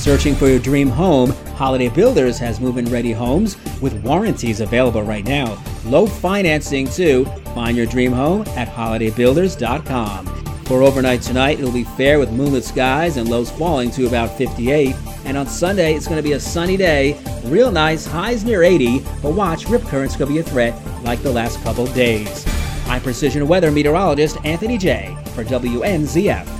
Searching for your dream home, Holiday Builders has move-in ready homes with warranties available right now. Low financing too. Find your dream home at holidaybuilders.com. For overnight tonight, it'll be fair with moonlit skies and lows falling to about 58. And on Sunday, it's going to be a sunny day. Real nice, highs near 80. But watch, rip currents could be a threat like the last couple days. I'm Precision Weather Meteorologist Anthony J. for WNZF.